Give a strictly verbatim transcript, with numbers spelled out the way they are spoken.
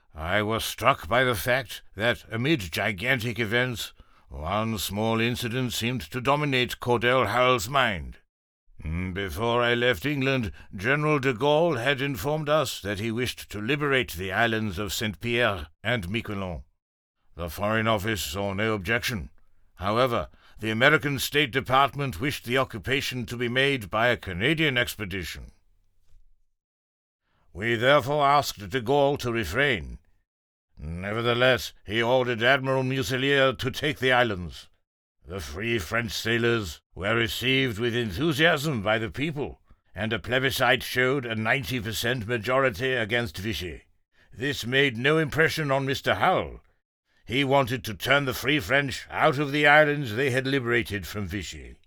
I was struck by the fact that, amid gigantic events, one small incident seemed to dominate Cordell Hull's mind. Before I left England, General de Gaulle had informed us that he wished to liberate the islands of Saint Pierre and Miquelon. The Foreign Office saw no objection. However, the American State Department wished the occupation to be made by a Canadian expedition. We therefore asked de Gaulle to refrain. Nevertheless, he ordered Admiral Muselier to take the islands. The free French sailors were received with enthusiasm by the people, and a plebiscite showed a ninety percent majority against Vichy. This made no impression on Mister Hull. He wanted to turn the Free French out of the islands they had liberated from Vichy.